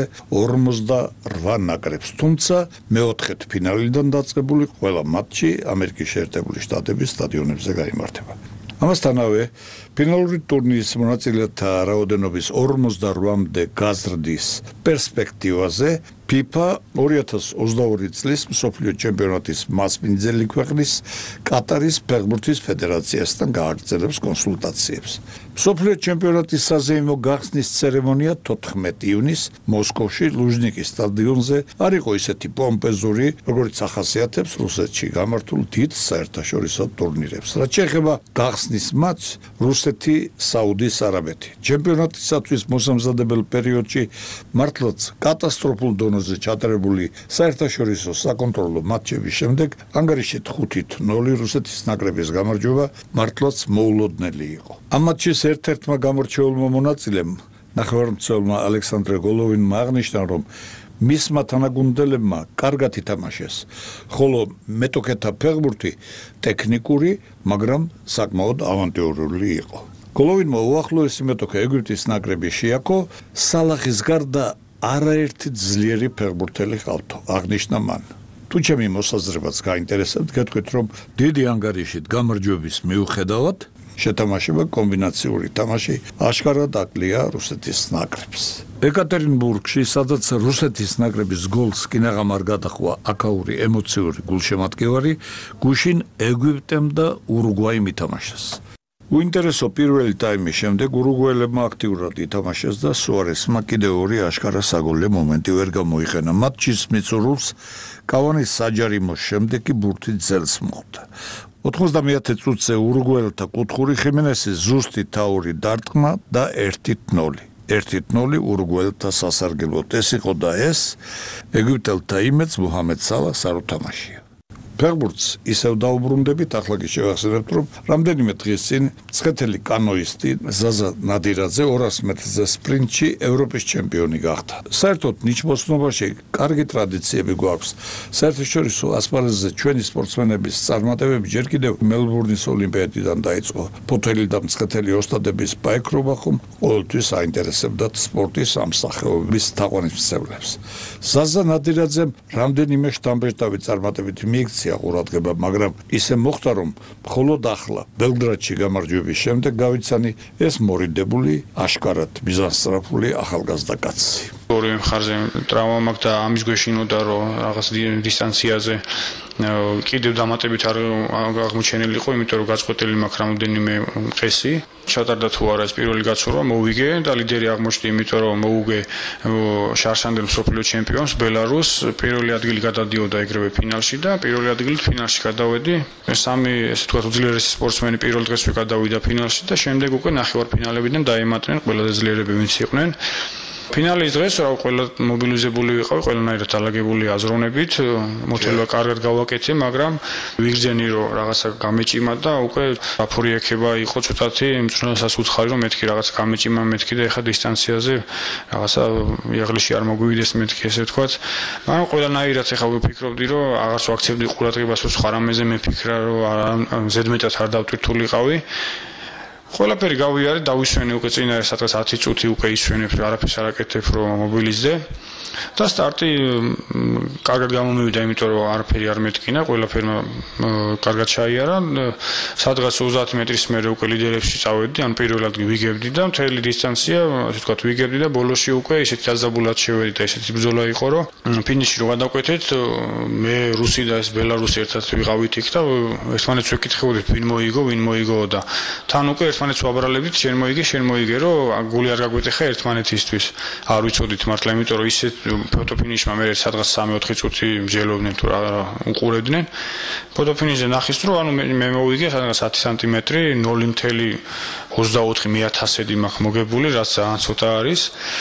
ორმოცდარვა ნაკრებს, თუმცა მეოთხედ ფინალიდან დაწყებული ყველა მატჩი ამერიკის შეერთებული შტატების სტადიონებზე გაიმართება. ამასთანავე ფინალური ტურნირის მონაწილეთა რაოდენობის ორმოცდარვამდე გაზრდის პერსპექტივაზე ფიფა ორი ათას ოცდაორი წლის მსოფლიო ჩემპიონატის მასპინძელი ქვეყნის კატარის ფეხბურთის ფედერაციასთან გააგრძელებს კონსულტაციებს. მსოფლიო ჩემპიონატის საზეიმო გახსნის ცერემონია თოთხმეტი ივნისს მოსკოვში ლუჟნიკის სტადიონზე არ იყო ისეთი პომპეზური, როგორც ახასიათებს რუსეთში გამართულ დიდ საერთაშორისო ტურნირებს. რაც შეეხება გახსნის მატჩს რუსეთი საუდის არაბეთი. ჩემპიონატისათვის მოსამზადებელ პერიოდში მართლაც კატასტროფულ დონეზე ჩატარებული საერთაშორისო საკონტროლო მატჩების შემდეგ ანგარიშით ხუთი ნული რუსეთის ნაკრების გამარჯვება მართლაც მოულოდნელი იყო. ამ მატჩის ერთ-ერთმა გამორჩეულმა მონაწილემ ნახევარმცველმა ალექსანდრე გოლოვინმა აღნიშნა, რომ მისმა თანაგუნდელებმა კარგად ითამაშეს, ხოლო მეტოქეთა ფეხბურთი ტექნიკური, მაგრამ საკმაოდ ავანტიურული იყო. გოლოვინმა უახლოესი მეტოქე ეგვიპტის ნაკრები შეაქო, სალახის გარდა არაერთი ძლიერი ფეხბურთელი ჰყავდო, აღნიშნა მან. თუ ჩემი მოსაზრებაც გაინტერესებთ, გეტყვით, რომ დიდი ანგარიშით გამარჯვების მიუხედავად შეთამაშება კომბინაციური თამაში აშკარად აკლია რუსეთის ნაკრებს. ეკატერინბურგში, სადაც რუსეთის ნაკრების გოლს კინაღამ არ გადახვა აქაური ემოციური გულშემატკივარი, გუშინ ეგვიპტემ და ურუგვაიმ ითამაშეს. უინტერესო პირველი ტაიმის შემდეგ ურუგვაელებმა აქტიურად ითამაშეს და სუარესმა კიდევ ორი აშკარა საგოლე მომენტი ვერ გამოიყენა. მატჩის მიწურულს კავანის საჯარიმოს შემდეგ კი ბურთი ძელს მოხვდა. ოთხმოცდამეათე წუთზე ურუგვაელთა კუთხური ხიმენესის ზუსტი თაური დარტყმა და ერთი ნული. ერთი ნული ურუგვაელთა სასარგებლოდ. ეს იყო და ეს ეგვიპტელთა იმედს მუჰამედ სალას არ უთამაშია. ფეხბურთს ისევ დაუბრუნდებით, ახლა კი შევახსენებთ, რომ რამდენიმე დღის წინ მცხეთელი კანოისტი ზაზა ნადირაძე ორას მეტრზე სპრინტში ევროპის ჩემპიონი გახდა. საერთოდ ნიჩბოსნობაში კარგი ტრადიციები გვაქვს. საერთაშორისო ასპარეზზე ჩვენი სპორტსმენების წარმატებები ჯერ კიდევ მელბურნის ოლიმპიადიდან დაიწყო. ფოთელი და მცხეთელი ოსტატების პაექრობა ხომ ყოველთვის აინტერესებდათ სპორტის ამ სახეობის თაყვანისმცემლებს. ზაზა ნადირაძემ რამდენიმე შთამბეჭდავი წარმატებით მიიქცია ყურადღება, მაგრამ ისე მოხდა, რომ მხოლოდ ახლა ბელგრადში გამარჯვების შემდეგ გავიცანი ეს მორიდებული, აშკარად მიზანსწრაფული ახალგაზრდა კაცი. ორივე მხარზე ტრავმა მაქვს და ამის გვეშინოდა, რომ რაღაც დისტანციაზე კიდევ დამატებით არ აღმოჩენილიყო, იმიტომ რომ გაწყვეტილი მაქვს რამოდენიმე ყესი. ჩატარდა თუ არა ეს პირველი გაცურვა, მოვიგე და ლიდერი აღმოჩნდი, იმიტომ რომ მოუგე შარშანდელ მსოფლიო ჩემპიონს ბელარუსს. პირველი ადგილი გადადიოდა ეგრევე ფინალში და პირველი ადგილით ფინალში გადავედი. სამი, ესე ვთქვათ, უძლიერესი სპორტსმენი პირველ დღესვე გადავიდა ფინალში და შემდეგ უკვე ნახევარფინალებიდან დაემატნენ ყველაზე ძლიერები ვინც იყვნენ. ფინალის დღეს რა ყველა მობილიზებული ვიყავი, ყველანაირად ალაგებული აზროვნებით, მოცილვა კარგად გავაკეთე, მაგრამ ვიგრძენი რომ რაღაცა გამეჭიმა და უკვე აფური ეკება იყო ცოტათი, იმწუნასაც უცხარი რომ მეთქი რაღაცა გამეჭიმა მეთქი და ეხა დისტანციაზე რაღაცა იაღლიში არ მოგვივიდეს მეთქი, ესე ვთქვათ. მაგრამ ყველანაირად ეხა ვიფიქრობდი რომ აღარც ვაქცევდი ყურადღებას სხვა რამეზე, მეფიქრა რომ ზედმეტად არ დავტვირთულიყავი. ყველაფერი გავიარე, დავისვენე უკვე წინა სადღაც ათი წუთი უკვე ისვენებ, არაფერს არ აკეთებ, რომ მობილიზდე. და სტარტი კარგად გამომივიდა, იმიტომ რომ არაფერი არ მეტკინა, ყველაფერმა კარგად ჩაიარა. სადღაც ოცდაათი მეტრის მერე უკვე ლიდერებში წავედი, ან პირველად ვიგებდი და მთელი დისტანცია, ასე ვთქვათ, ვიგებდი და ბოლოში უკვე ისეთი დაძაბულად შევედი და ისეთი ბრძოლა იყო, რომ ფინიში რო გადავკვეთეთ, მე რუსი და ეს ბელარუსი ერთად ვიყავით იქ და ერთმანეთს ვეკითხებოდით, ვინ მოიგო, ვინ მოიგო და თან უკვე ერთმანეთს ვაბრალებდით, შენ მოიგე, შენ მოიგე, რომ გული არ გაგვეტეხა ერთმანეთისთვის. არ ვიცოდით მართლა, იმიტომ რომ ისეთ ფოტოფინიშმა მე სადღაც სამი ოთხი წუთი მსჯელობდნენ თუ რა უყურებდნენ. ფოტოფინიშზე ნახის რომ ანუ მე მოვიგე სადღაც ათი სანტიმეტრი, ნული ათი ოცდაოთხი მეათასედი მაქვს მოგებული, რაც ძალიან ცოტა არის.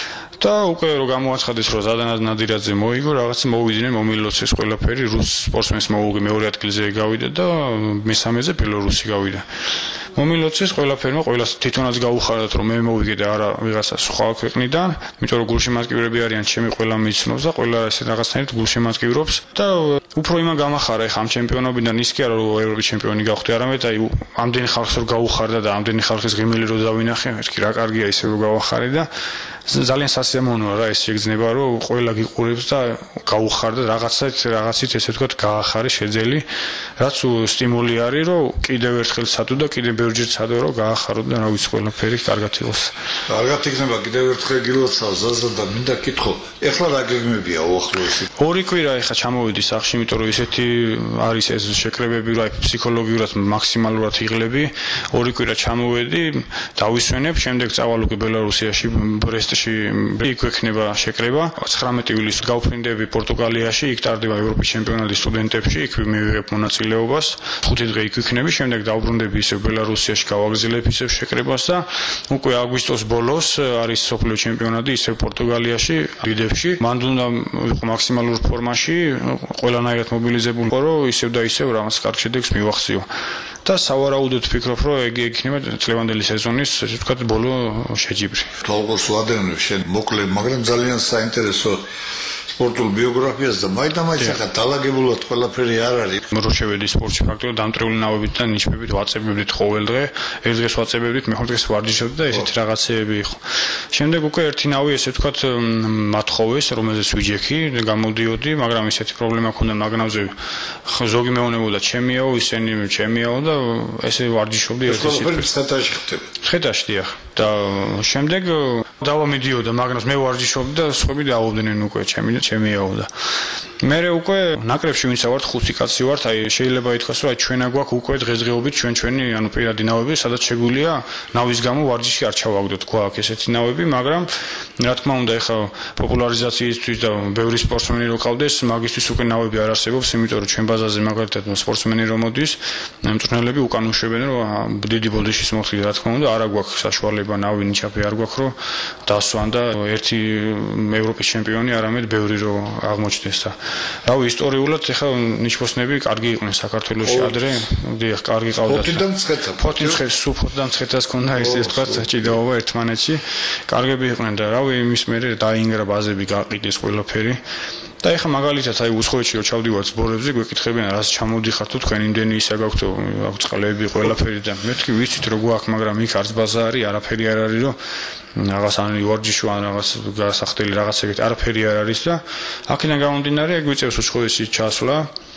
და უკვე რო გამოაცხადეს რომ ზადანად ნადირაძე მოიგო, რაღაც მოვიდნენ, მომილოცეს ყველაფერი, რუს სპორტსმენს მოუგე მეორე ადგილზე გავიდა და მესამეზე ბელორუსი გავიდა. მომილოცეს ყველაფერმა, ყველას თვითონაც გაუხარდათ რომ მე მოვიგე და არა ვიღაცა სხვა ქვეყნიდან, იმიტომ რომ გულშემატკივრები არიან ჩემი ყველა მიცნობს და ყველა ესე რაღაცნაირად გულშემატკივრობს და უფრო იმან გამახარა ეხა ამ ჩემპიონობიდან ის კი არა რომ ევროპის ჩემპიონი გავხდი, არამედ აი ამდენი ხალხს რო გაუხარდა და ამდენი ხალხის ღიმილი რო დავინახე, მეთქი რა კარგია ისე რო გავახარე და ძალიან სასიამოვნოა რა ეს შეგრძნება რომ ყველა გიყურებს და გაუხარდა რაღაცით რაღაცით ესე ვთქვათ გაახარე შეძელი, რაც სტიმული არის რომ კიდევ ერთხელ ცადო და კიდევ ბევრჯერ ცადო რომ გაახარო და რა ვიცი ყველაფერი კარგად იყოს. კარგად იქნება კიდევ ერთხელ გილოცავ ზაზა და მინდა კითხო, ეხლა რა გეგმებია უახლოესი? ორი კვირა ეხლა ჩამოვედი სახში, იმიტომ რომ ისეთი არის ეს შეკრებები რა ფსიქოლოგიურად მაქსიმალურად იღლები. ორი კვირა ჩამოვედი, დავისვენებ, შემდეგ წავალ უკვე ბელარუსიაში, ბრესტში იქ ექნება შეკრება. ცხრამეტი ივლისს გავფრინდები პორტუგალიაში, იქ ტარდება ევროპის ჩემპიონატის სტუდენტებში, იქ მივიღებ მონაწილეობას. ხუთი დღე იქ ვიქნები, შემდეგ დავბრუნდები ისევ ბელარუსიაში, გავაგზავნებ ისევ შეკრებას და უკვე აგვისტოს ბოლოს არის სოფლიო ჩემპიონატი ისევ პორტუგალიაში, ლიდებში. მან უნდა ვიყო მაქსიმალურ ფორმაში, ყველანაირად მობილიზებული, რომ ისევ და ისევ რაღაც კარგ შედეგს მივახციო. და სავარაუდოდ ვფიქრობ, რომ ეგ იქნება წლევანდელი სეზონის, ესე ვთქვათ, ბოლო შეჯიბრი. თვალყურს ვადევნებ შენ მოკლე, მაგრამ ძალიან საინტერესო სპორტულ ბიოგრაფიას და მაინდა-მაინც ახლა დაალაგებულად ყველაფერი არ არის. რო შევედი სპორტში ფაქტობრივად დამტრეული ნავებით და ნიშნებით ვაწებებდით ყოველ დღე, ერთ დღეს ვაწებებდით, მეხუთე დღეს ვარჯიშობდი და ესეთი რაღაცეები იყო. შემდეგ უკვე ერთი ნავი, ესე ვთქვათ, მათხოვეს, რომელზეც ვიჯექი, გამოდიოდი, მაგრამ ისეთი პრობლემა ქონდა მაგნავზე. ზოგი მეუბნებოდა ჩემიაო, ისინი ჩემიაო და ესე ვარჯიშობდი ერთი სიტყვით. ცხეთაში ხდება. ცხეთაში დიახ. და შემდეგ დავა მიდიოდა მაგნავს მე ვარჯიშობდი და სხვები დააობდნენ უკვე ჩემი და ჩემიაო და მე უკვე ნაკრებში ვინც ვართ ხუთი კაცი ვართ, აი შეიძლება ითქვას რომ აი ჩვენა გვაქვს უკვე დღესდღეობით ჩვენ ჩვენი ანუ პირადი ნავები, სადაც შეგვიძლია ნავის გამო ვარჯიში არ ჩავაგდოთ, გვაქვს ესეთი ნავები, მაგრამ რა თქმა უნდა ეხა პოპულარიზაციისთვის და ბევრი სპორტსმენი რო ყავდეს, მაგისთვის უკვე ნავები არ არსებობს, იმიტომ რომ ჩვენ ბაზაზე მაგალითად სპორტსმენი რო მოდის, მწვრთნელები უკან უშვებენ რომ დიდი ბოდიშის მოხდი, რა თქმა უნდა, არა გვაქვს საშუალება ნავი ნიჩაბი არ გვაქვს რომ დასვან და ერთი ევროპის ჩემპიონი არამედ ბევრი რო აღმოჩნდეს და რავი ისტორიულად ეხა ნიშნოსნები კარგი იყვნენ საქართველოში ადრე, დიახ, კარგი ყავდათ. ფოთიდან ცხეთა. ფოთიდან სუფოთიდან ცხეთას ქონდა ეს ეს თქვა ჭიდაობა ერთმანეთში. კარგები იყვნენ და რავი იმის მერე დაინგრა ბაზები გაყიდეს ყველაფერი. და ეხა მაგალითად აი უსხოეთში რო ჩავდივართ სპორტებზე, გვეკითხებიან რას ჩამოდიხარ თუ თქვენ იმდენი ისა გაქვთ, აქვს წყლები ყველაფერი და მეთქი ვიცით რო გვაქვს, მაგრამ იქ არც ბაზა არის, არაფერი არ არის რომ რაღაც ან ვარჯიში ან რაღაც გასახდელი რაღაც ეგეთ არაფერი არ არის და აქედან გამომდინარე ეგ ვიწევს უსხოეთში ჩასვლა.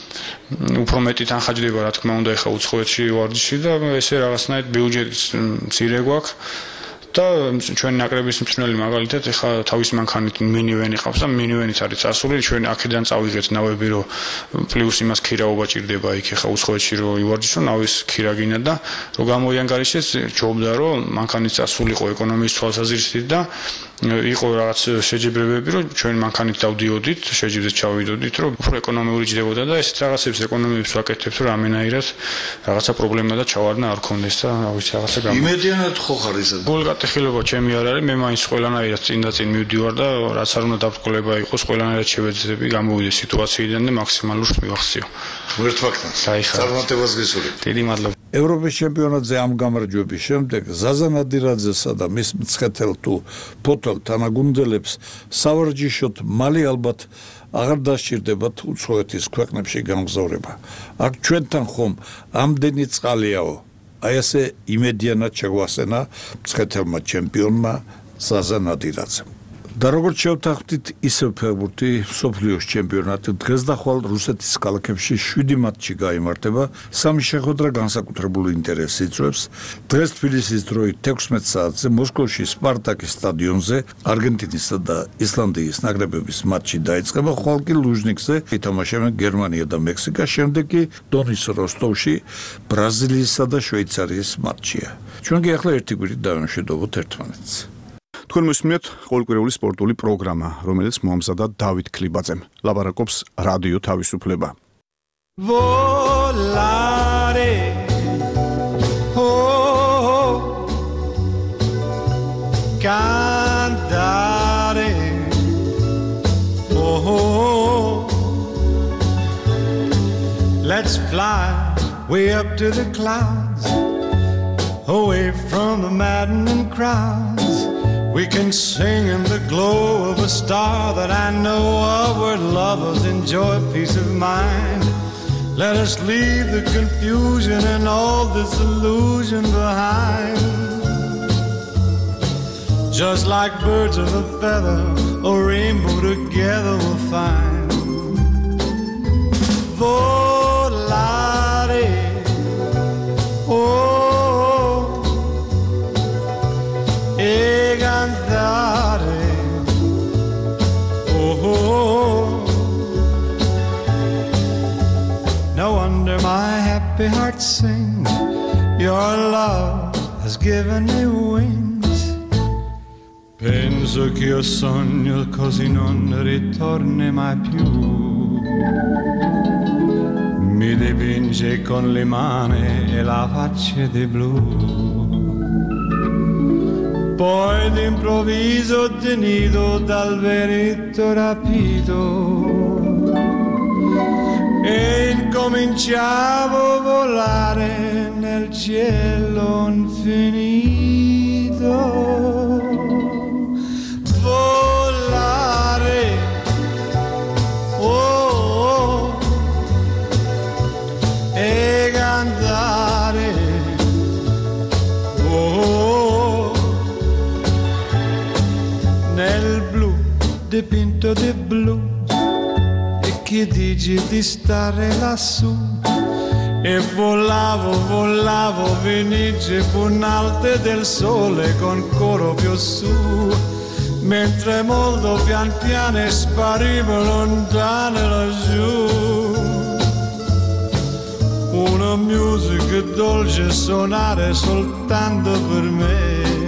უფრო მეტი თანხაჯდება რა თქმა უნდა ეხა უსხოეთში ვარჯიში და ესე რაღაცნაირად ბიუჯეტის მცირე გვაქვს. და ჩვენი ნაკრების მწვრთნელი მაგალითად ეხა თავის მანქანით მინივენი ყავს და მინივენით არის წასული, ჩვენ აქედან წავიღეთ ნავები, რომ პლუს იმას ქირაობა ჭირდება იქ ეხა უსხოეთში რომ ივარჯიშო, ნავის ქირა გინდა და რომ გამოიანგარიშეს, ჯობდა რომ მანქანით წასულიყო ეკონომიის თვალსაზრისით და იყო რაღაც შეჯიბრებები, რომ ჩვენ მანქანით დავდიოდით, შეჯიბრებს ჩავიდოდით, რომ უფრო ეკონომიური ჯდებოდა და ესეთ რაღაცებს ეკონომიებს ვაკეთებთ, რომ ამენაირად რაღაცა პრობლემა და ჩავარდნა არ ქონდეს და რა ვიცი რაღაცა გამო. იმედიანად ხო ხარ ისე? გულგატეხილება ჩემი არ არის, მე მაინც ყველანაირად წინ და წინ მივდივარ და რაც არ უნდა დაბრკოლება იყოს, ყველანაირად შევეძები, გამოვიდე სიტუაციიდან და მაქსიმალურს მივახციო. ერთ ფაქტს. წარმატებას გისურვებ. დიდი მადლობა. ევროპის ჩემპიონატზე ამ გამარჯვების შემდეგ ზაზა ნადირაძესა და მის მცხეთელ თუ ფოთოლ თანაგუნდელებს სავარჯიშოდ მალე ალბათ აღარ დასჭირდებათ უცხოეთის ქვეყნებში გამგზავრება. აქ ჩვენთან ხომ ამდენი წყალიაო? აი ასე იმედიანად შეგვასენა მცხეთელმა ჩემპიონმა ზაზა ნადირაძემ. და როგორც შევთანხმდით, ისევ ფეხბურთი მსოფლიოს ჩემპიონატი დღეს და ხვალ რუსეთის ქალაქებში შვიდი მატჩი გაიმართება, სამი შეხვედრა განსაკუთრებულ ინტერესს იწვევს. დღეს თბილისის დროით თექვსმეტ საათზე მოსკოვში სპარტაკის სტადიონზე არგენტინისა და ისლანდიის ნაკრებების მატჩი დაიწყება, ხვალ კი ლუჟნიკზე ითამაშებენ გერმანია და მექსიკა, შემდეგ კი დონის როსტოვში ბრაზილიისა და შვეიცარიის მატჩია. ჩვენ კი ახლა ერთი კვირით დავიმშვიდობოთ ერთმანეთს. თქვენ მოსმენთ ყოველკვირეული სპორტული პროგრამა, რომელიც მომზადა დავით ქლიბაძემ. ლაპარაკობს რადიო თავისუფლება. Volare oh cantare oh let's fly way up to the clouds away from the maddening crowds. We can sing in the glow of a star that I know of, where lovers enjoy peace of mind. Let us leave the confusion and all this illusion behind. Just like birds of a feather, a rainbow together we'll find. Volare, oh. No wonder my happy heart sings. Your love has given me wings. Penso che io sogno così non ritorni mai più. Mi dipinge con le mani e la faccia di blu. Poi d'improvviso tenido dal veretto rapito e incominciavo a volare nel cielo infinito. Volare, oh, oh, e cantare, oh, nel blu dipinto di blu. Che dici di stare lassù? E volavo, volavo, venice punalte del sole con coro più su, mentre molto pian piano sparivo lontano laggiù. Una musica dolce suonare soltanto per me.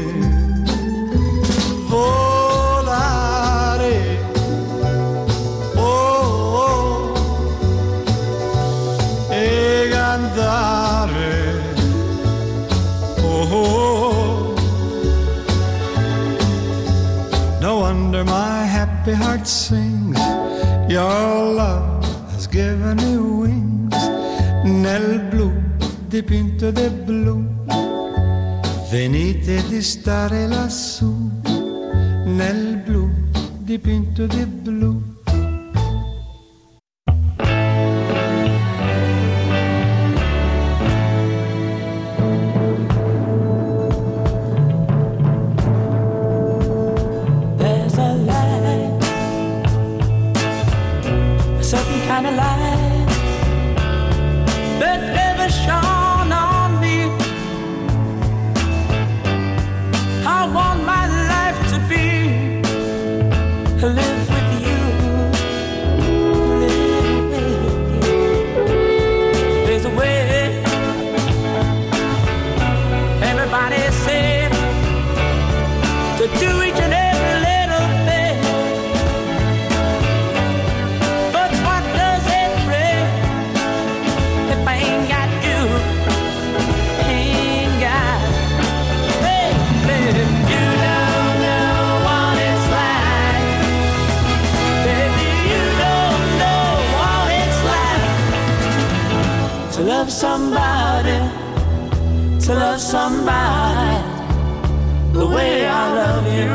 Volare, oh, no wonder my happy heart sings. Your love has given me wings. Nel blu dipinto di blu, venite di stare lassù. Nel blu dipinto di blu. Somebody, to love somebody the way I love you.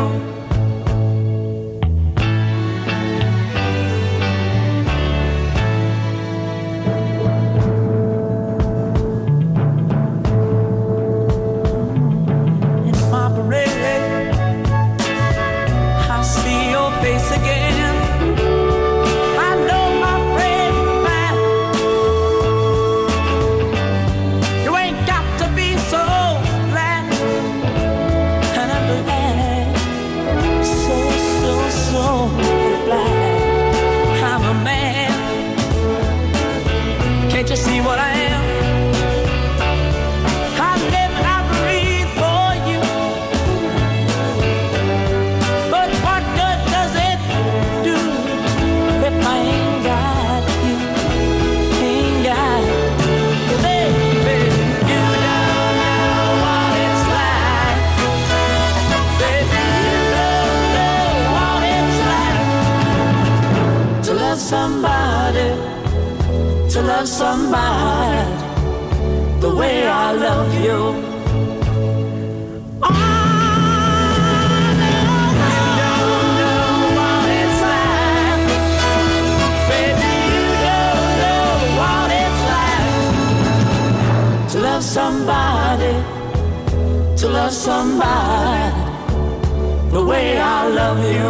somebody, to love somebody the way I love you. Oh, no, you don't know what it's like. Baby, you don't know what it's like to love somebody, to love somebody the way I love you.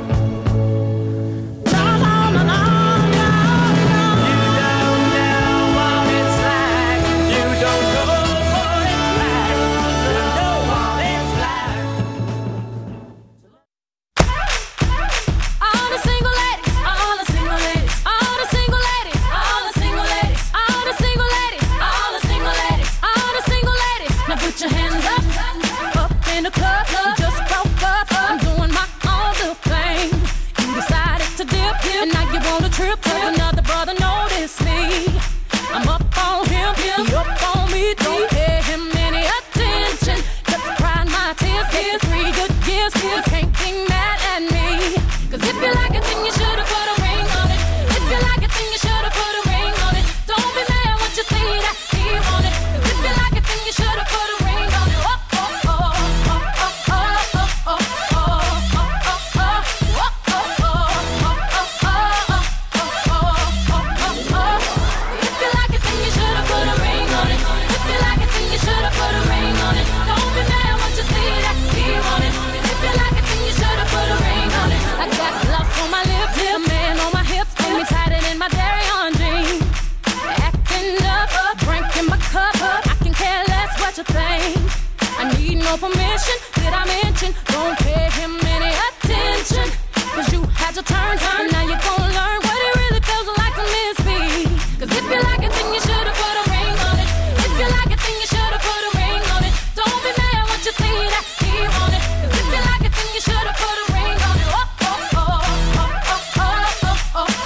Trip, cause another brother noticed me. I'm up on him, he up on me. Don't pay him any attention. Cause I cried my tears, tears, three good years. You can't be mad at me. Cause if you like it, then you should've put a ring on it. If you like it, then you should've put a ring on it. Don't be mad when you see that he want it. Cause if you like it, then you should've put a ring on it. Oh, oh, oh, oh, oh, oh, oh, oh, oh, oh, oh, oh, oh, permission, did I mention? Don't pay him any attention. Cause you had your turn, turn. Now you're gonna learn what it really feels like to miss me. Cause if you like it, then you should've put a ring on it. If you like it, then you should've put a ring on it. Don't be mad when you see that he want it. Cause if you like it, then you should've put a ring on it. Oh, oh, oh, oh, oh, oh, oh, oh,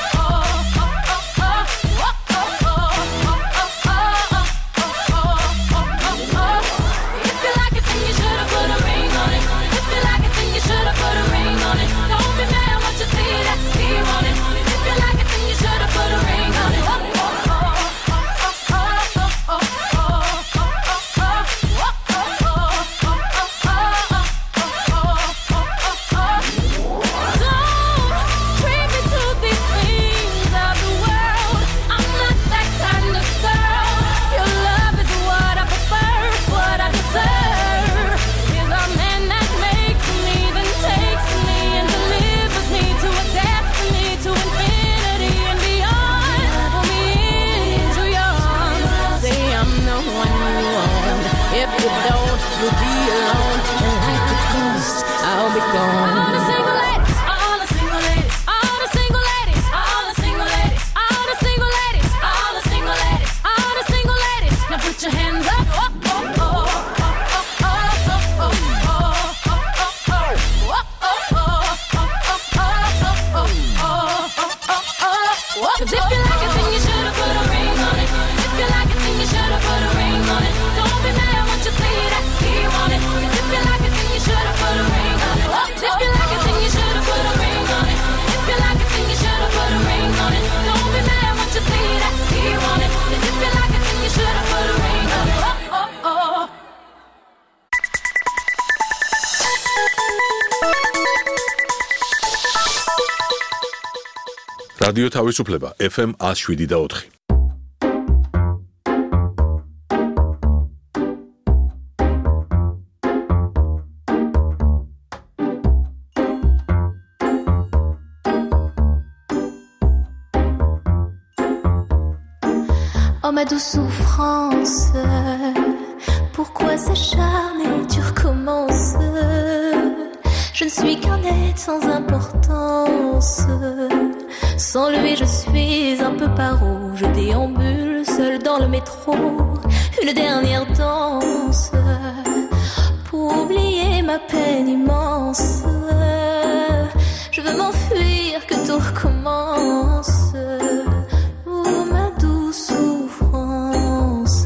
რადიო თავისუფლება ეფ ემ one oh seven და four. Oh ma douce souffrance, pourquoi s'acharner, tu recommences. Je ne suis qu'un être sans importance. Sans lui je suis un peu paro. Je déambule seul dans le métro. Une dernière danse pour oublier ma peine immense. Je veux m'enfuir, que tout recommence. Oh ma douce souffrance.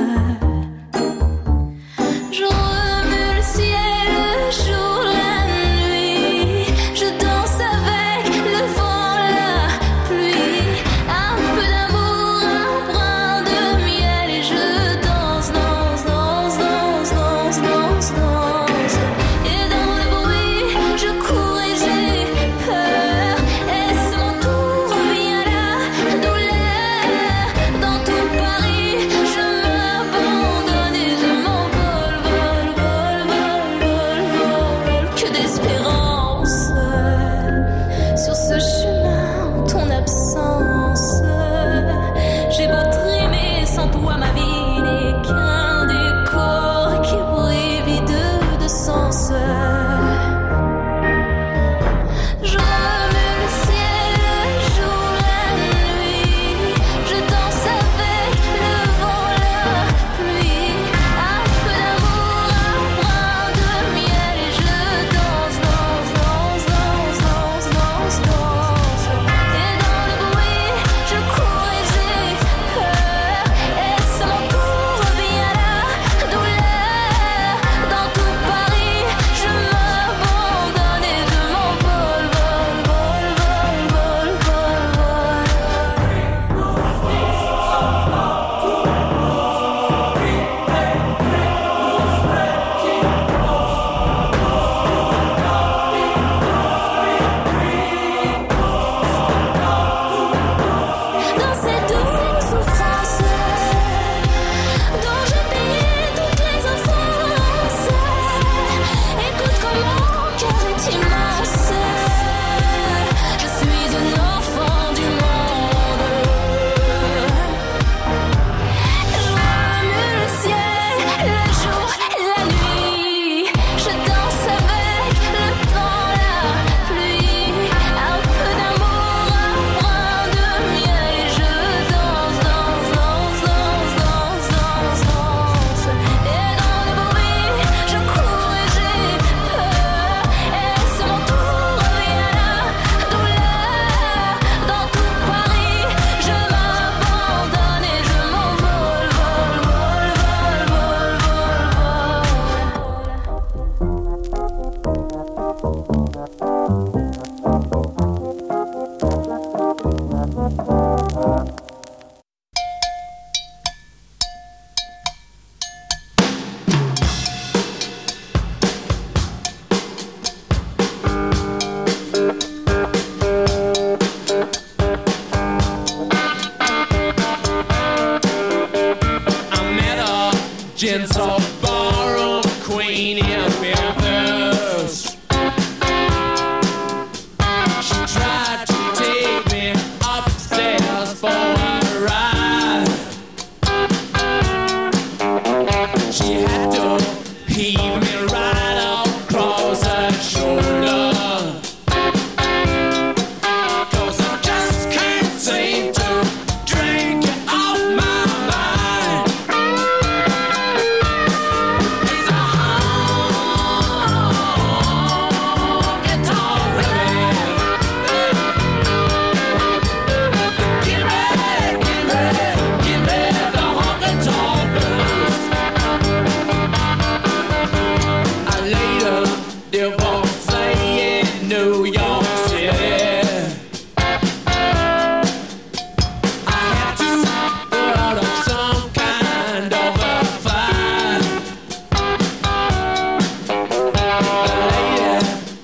Je remue le ciel, le jour, la nuit. Je danse avec le vent, la pluie.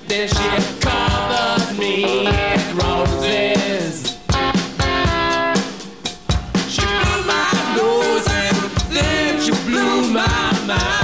Then she covered me in roses. She blew my nose and then she blew my mind.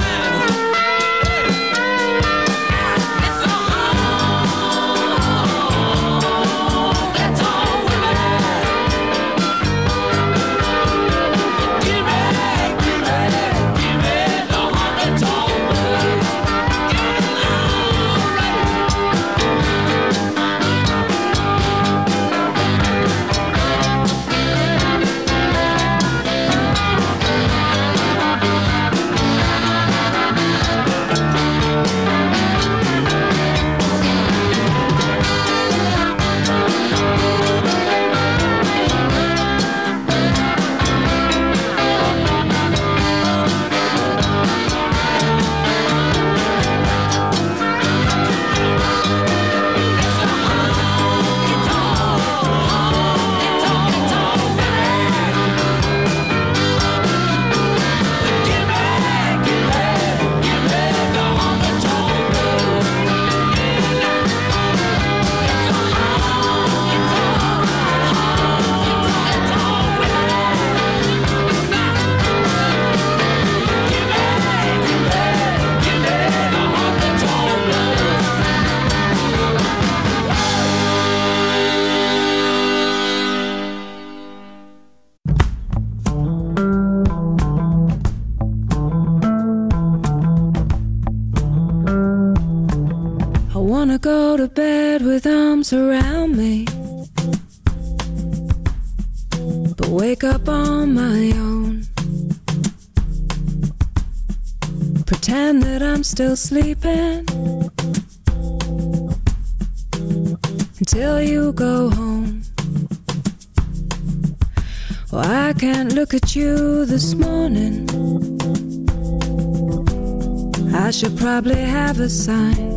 Go to bed with arms around me, but wake up on my own. Pretend that I'm still sleeping until you go home. Oh, I can't look at you this morning. I should probably have a sign.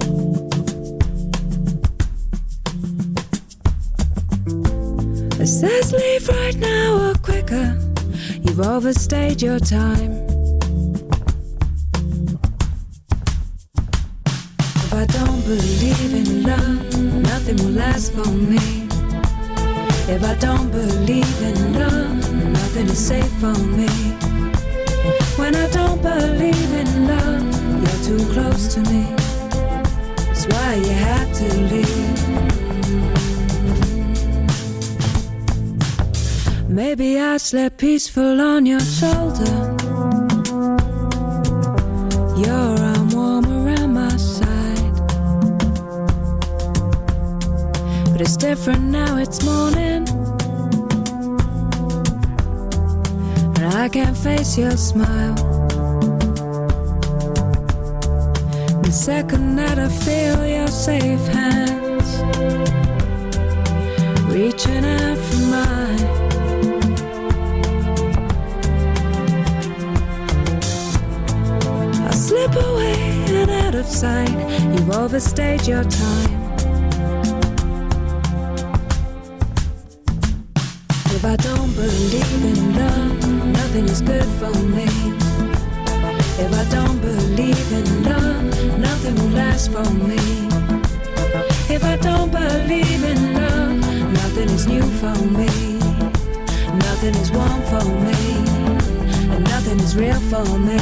It says leave right now or quicker. You've overstayed your time. If I don't believe in love, nothing will last for me. If I don't believe in love, nothing is safe for me. When I don't believe in love, you're too close to me. That's why you have to leave. Maybe I slept peaceful on your shoulder. Your arm warm around my side. But it's different now, it's morning, and I can't face your smile. The second that I feel your safe hands reaching out for mine, slip away and out of sight. You've overstayed your time. If I don't believe in love, nothing is good for me. If I don't believe in love, nothing will last for me. If I don't believe in love, nothing is new for me. Nothing is warm for me, and nothing is real for me.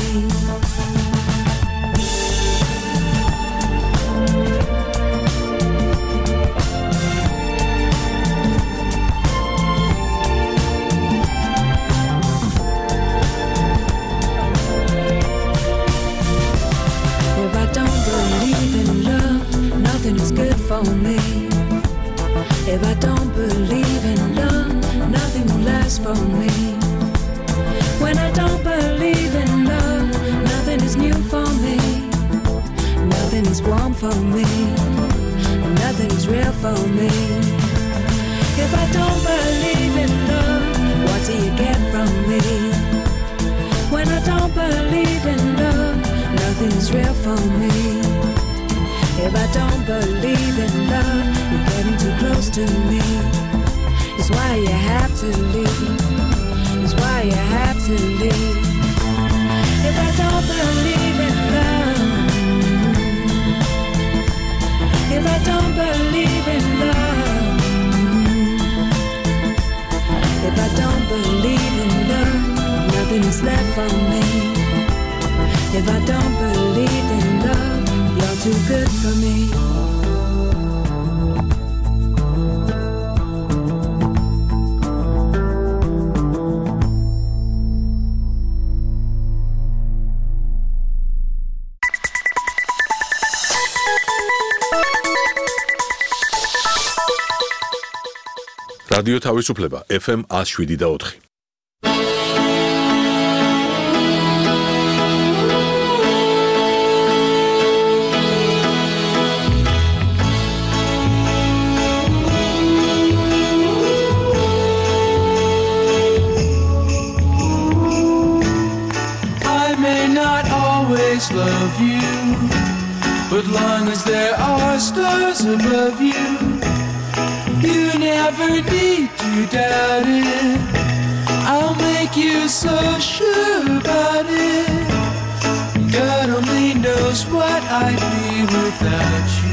For me. If I don't believe in love, nothing will last for me. When I don't believe in love, nothing is new for me. Nothing is warm for me, and nothing is real for me. If I don't believe in love, what do you get from me? When I don't believe in love, nothing is real for me. If I don't believe in love, you're getting too close to me. It's why you have to leave. It's why you have to leave. If I don't believe in love, I don't believe in love, if I don't believe in love, nothing is left for me. If I don't believe in love, you're too good for me. რადიო თავისუფლება F M one oh seven და four. I may not always love you, but long as there are stars above you, you never need to doubt it. I'll make you so sure about it. God only knows what I'd be without you.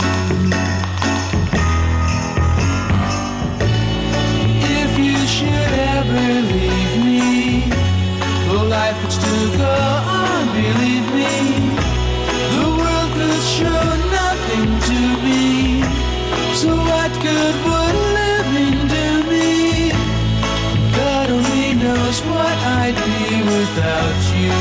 If you should ever leave me, well, life would still go on, believe me. The world could show nothing to me, so what good would living do me? God only knows what I'd be without you.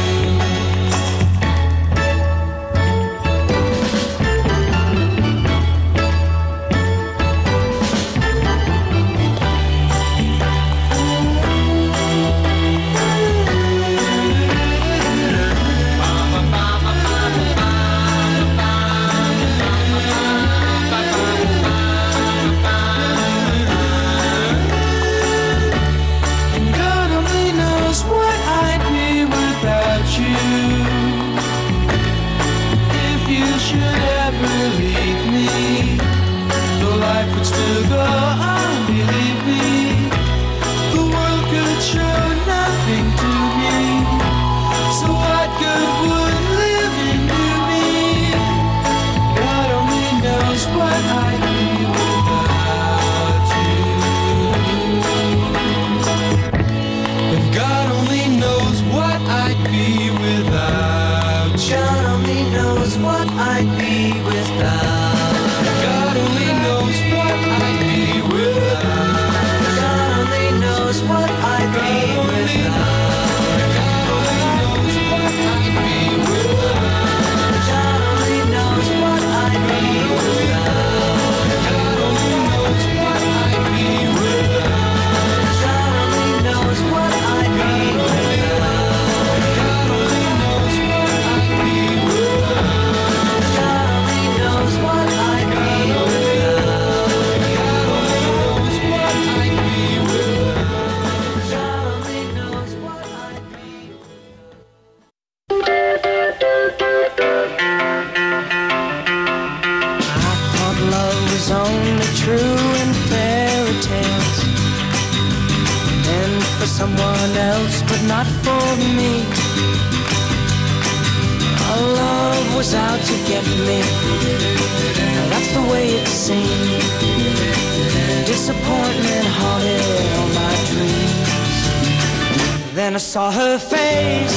Then I saw her face.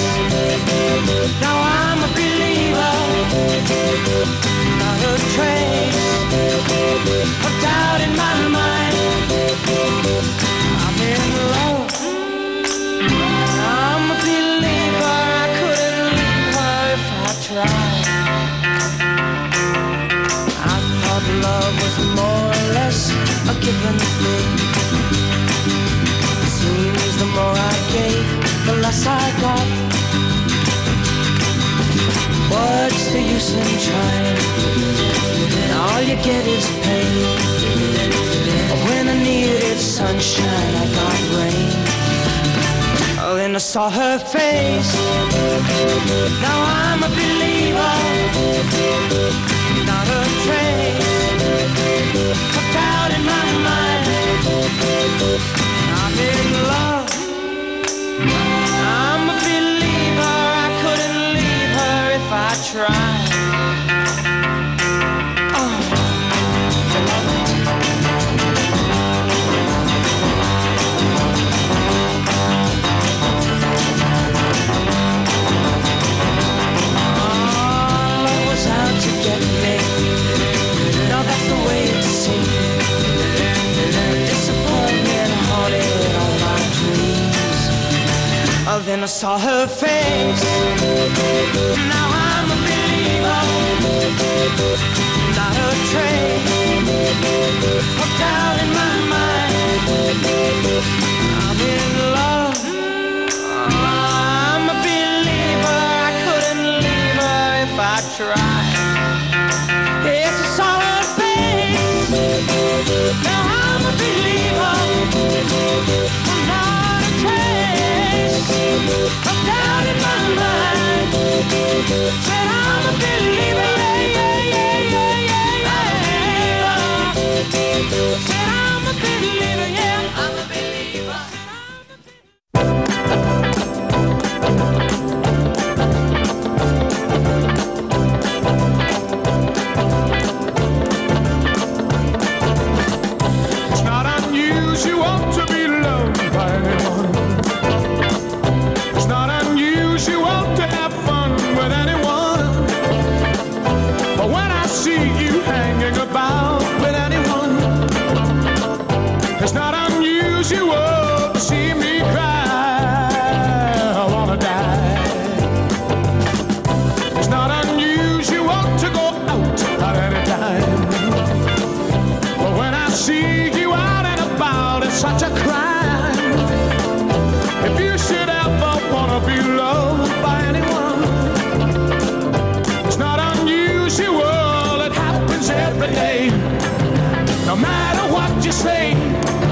Now I'm a believer. Not a trace of doubt in my mind. I'm in love. I'm a believer. I couldn't leave her if I tried. I thought love was more or less a given thing. Seems the more I gave, the less I got. What's the use in trying? All you get is pain. When I needed sunshine, I got rain. Oh, then I saw her face. Now I'm a believer. Not a trace of doubt in my mind. I'm in love. I'm a believer. I couldn't leave her if I tried. Oh. I saw her face. Now I'm a believer, not a trace of doubt in my mind. I'm in love, I'm a believer. I couldn't leave her if I tried. Yes, I saw her face. Now I'm a believer, not a trace of doubt in my mind. Said I'm a believer, yeah, yeah, yeah, yeah, yeah. Said I'm a believer, yeah, I'm a believer. It's not unusual to be loved by anyone. It's not unusual to have fun with anyone. But when I see you hanging about with anyone, it's not unusual to see me cry. I wanna die. It's not unusual to go out at any time. But when I see you out and about, it's such a crime. If you should ever wanna be loved by anyone, it's not unusual, it happens every day. No matter what you say,